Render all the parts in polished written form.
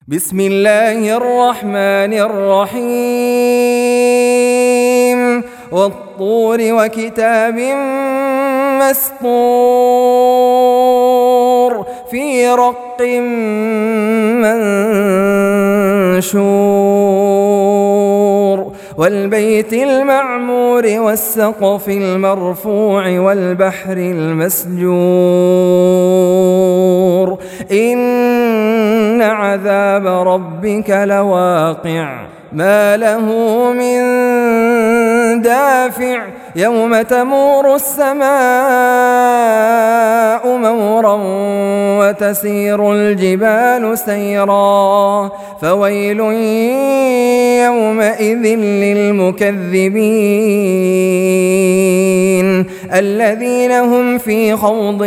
بسم الله الرحمن الرحيم والطور وكتاب مسطور في رق منشور والبيت المعمور والسقف المرفوع والبحر المسجور إن عذاب ربك لواقع ما له من دافع يوم تمور السماء مورا وتسير الجبال سيرا فويل يومئذ للمكذبين الذين هم في خوض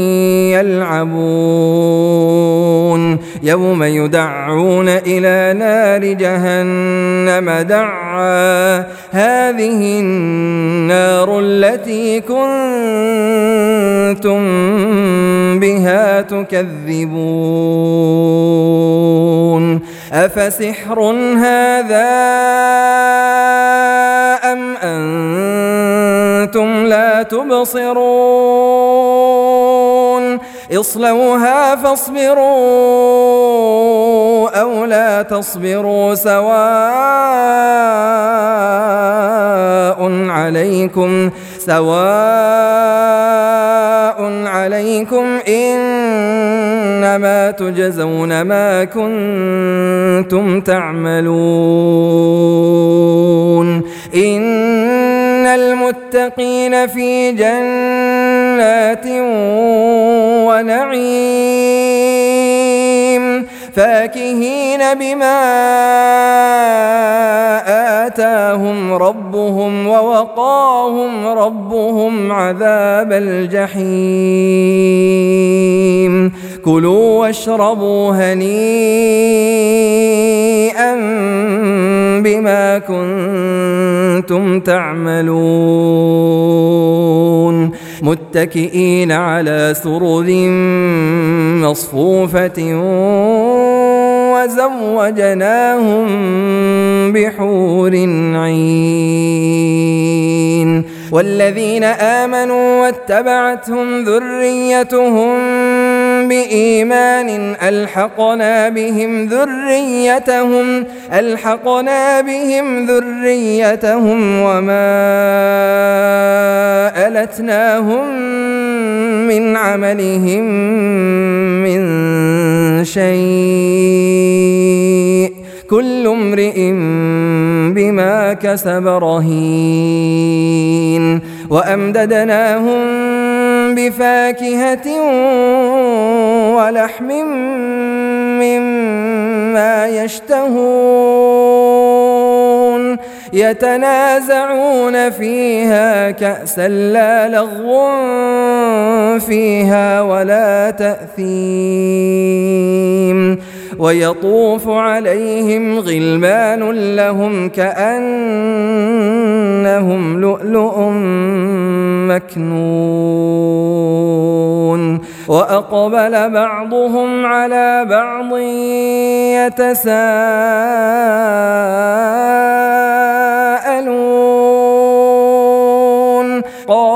يلعبون يوم يدعون إلى نار جهنم دعا هذه النار التي كنتم بها تكذبون أفسحر هذا أم أنتم لا تبصرون اصلوها فاصبروا أو لا تصبروا سواء عليكم إنما تجزون ما كنتم تعملون إن المتقين في جنات ونعيم فاكهين بما آتاهم ربهم ووقاهم ربهم عذاب الجحيم كلوا واشربوا هنيئا بما كنتم تعملون متكئين على سرر مصفوفة وزوجناهم بحور عين والذين آمنوا واتبعتهم ذريتهم بإيمان ألحقنا بهم ذريتهم وما ألتناهم من عملهم من شيء كل امرئ بما كسب رهين وأمددناهم بفاكهة ولحم مما يشتهون يتنازعون فيها كأسا لا لغو فيها ولا تأثيم ويطوف عليهم غلمان لهم كأنهم لؤلؤ مكنون وأقبل بعضهم على بعض يتساءلون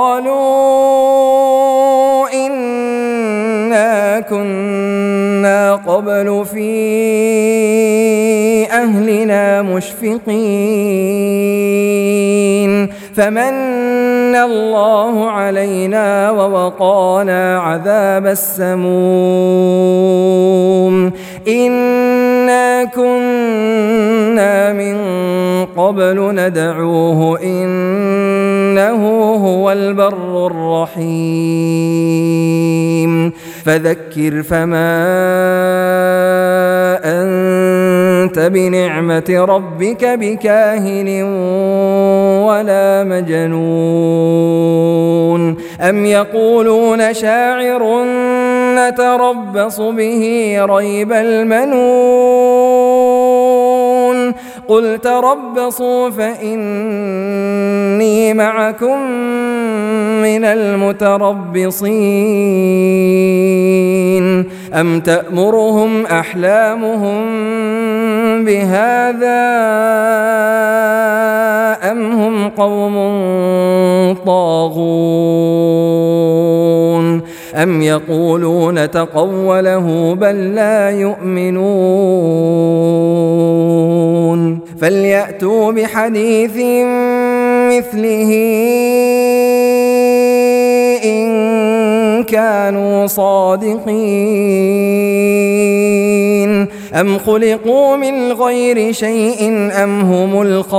قالوا إنا كنا قبل في أهلنا مشفقين فمن الله علينا ووقانا عذاب السموم إنا كنا من قبل ندعوه إنه هو البر الرحيم فذكر فما أنت بنعمة ربك بكاهن ولا مجنون أم يقولون شاعر نتربص به ريب المنون قل تربصوا فإني معكم من المتربصين أم تأمرهم أحلامهم بهذا أم هم قوم طاغون أم يقولون تقوله بل لا يؤمنون فليأتوا بحديث مثله إن كانوا صادقين أم خلقوا من غير شيء أم هم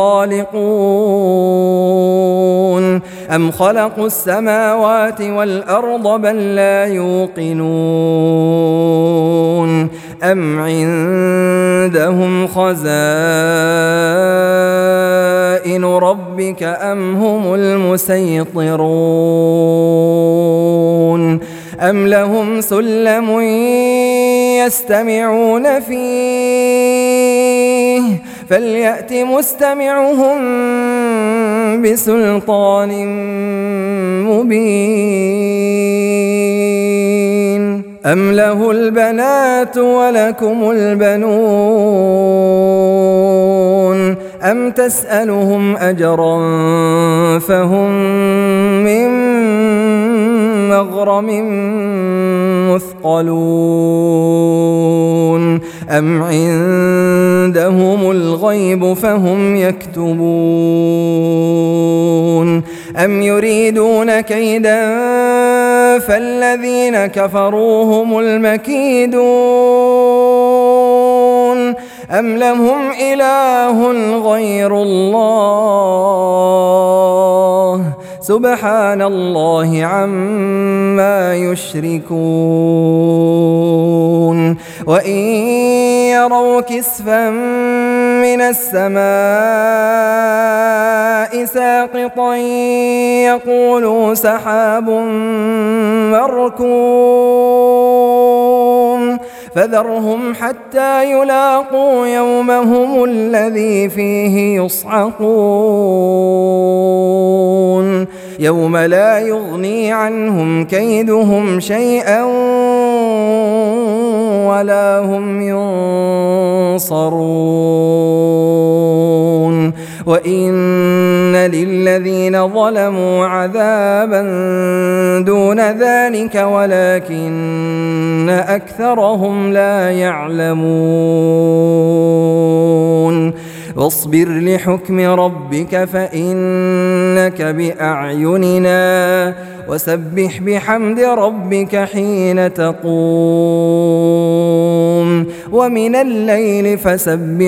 الخالقون أم خلقوا السماوات والأرض بل لا يوقنون أم عندهم خزائن ربك أم هم المسيطرون أم لهم سلم يستمعون فيه فليأت مستمعهم بسلطان مبين أم له البنات ولكم البنون أم تسألهم أجرا فهم من مغرم مثقلون أم عندهم الغيب فهم يكتبون أم يريدون كيدا فالذين كفروا هم المكيدون أم لهم إله غير الله سبحان الله عما يشركون وإن يروا كسفا من السماء ساقطا يقولوا سحاب مركوم فذرهم حتى يلاقوا يومهم الذي فيه يصعقون يوم لا يغني عنهم كيدهم شيئا ولا هم ينصرون وإن للذين ظلموا عذابا دون ذلك ولكن أكثرهم لا يعلمون واصبر لحكم ربك فإنك بأعيننا وسبح بحمد ربك حين تقوم ومن الليل فسبحه وإدبار النجوم.